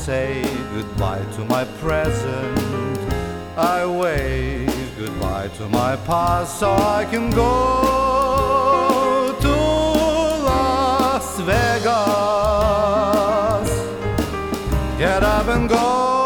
say goodbye to my present. I wave goodbye to my past so I can go to Las Vegas. Get up and go.